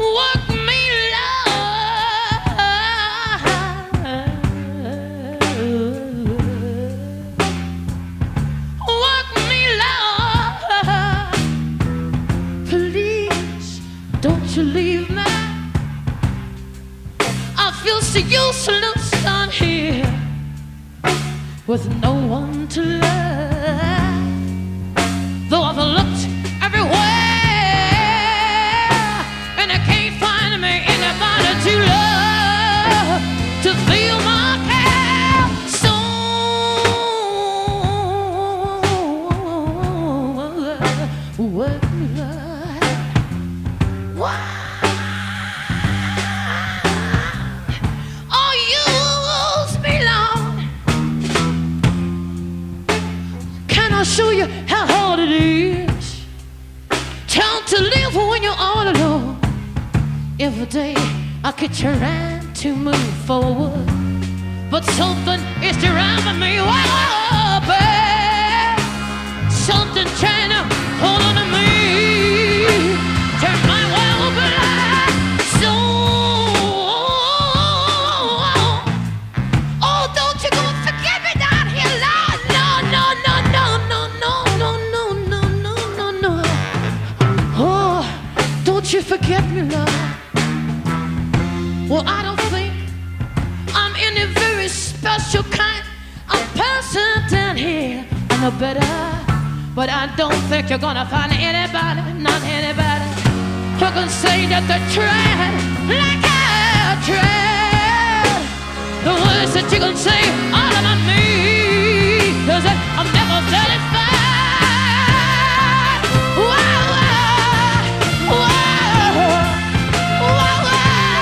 Work me, Lord. Work me, Lord. Please, don't you leave me. I feel so useless down here with no one to love. Though I've looked everywhere and I can't find me anybody to love, to feel my care. So what? Why? Oh, use me, Lord. Can I show you how hard it is? Time to live when you're all alone. Every day I keep trying to move forward, but something is driving me up. Something trying to hold on to me. Turn my world blind. So, oh, don't you go and forget me down here, Lord. No, no, no, no, no, no, no, no, no, no, no, no. Oh, don't you forget me, Lord. Well, I don't think I'm any very special kind of person down here. I know better, but I don't think you're gonna find anybody, not anybody, who can say that they tried like I tried. The words that you can say all about me, 'cause I'm never satisfied. Whoa, whoa, whoa, whoa, whoa.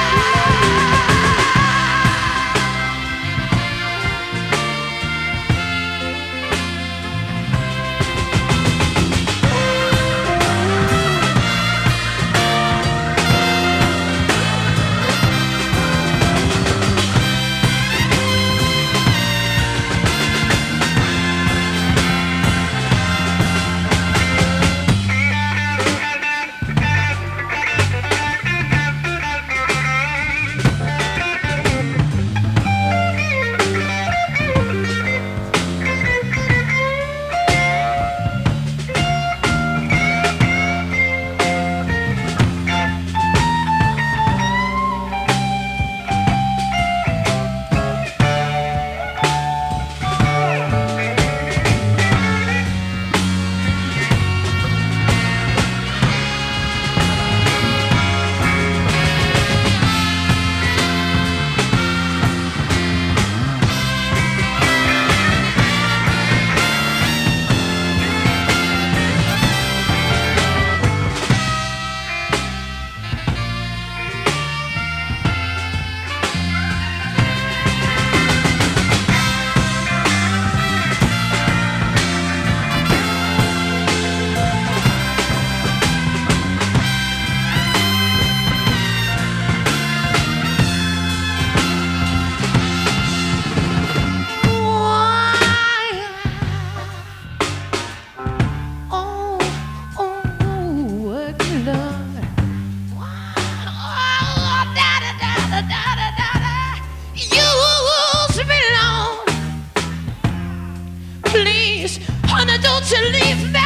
Don't you leave me.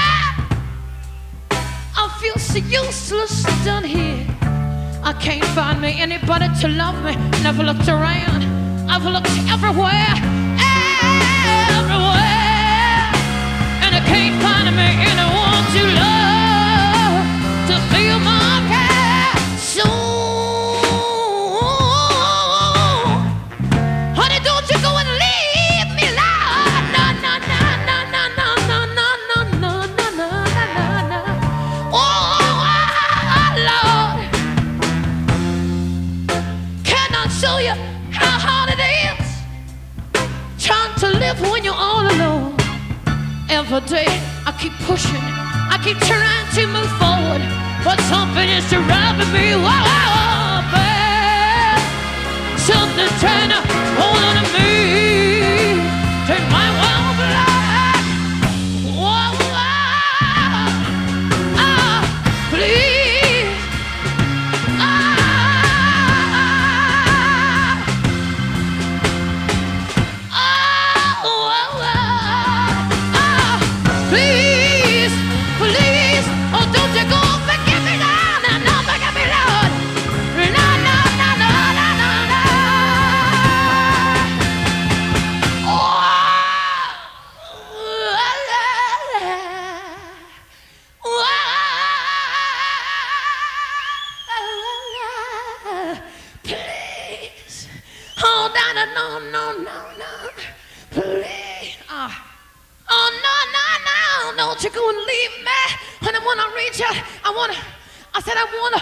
I feel so useless down here. I can't find me anybody to love me. Never looked around. I've looked everywhere, everywhere, and I can't find me anyone to love, to feel my care. So, honey, don't you go and leave me, Lord. No, no, no, no, no, no, no, no, no, no, no, no, no. Oh, Lord, can I show you how hard it is trying to live when you're all alone? Every day I keep pushing, I keep trying to move forward, but something is driving me up. Something's trying to hold on to me, turn my world black. Whoa, please, go and leave me. And I wanna reach out. I said I wanna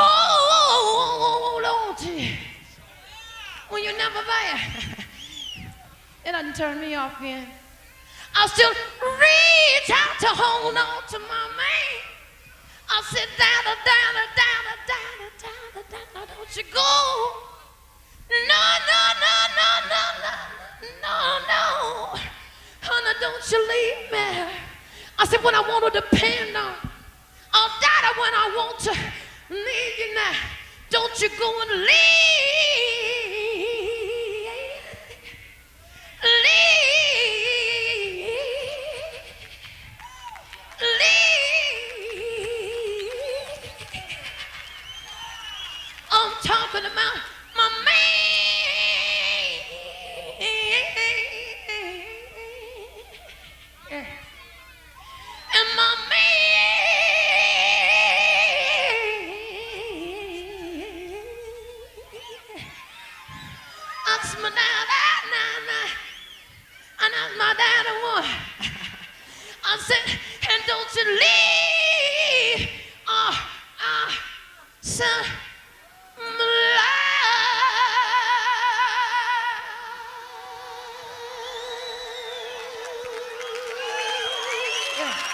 hold on to you when you're never there. It doesn't turn me off again. I'll still reach out to hold on to my man. I'll sit down, don't you go. No, honey, don't you leave me. I said when I want to depend on, I'll die when I want to leave you now. Don't you go and leave. I'm talking about my man. And my man. Ask my dad, and ask my dad one. I said, and don't you leave. Son. Yeah.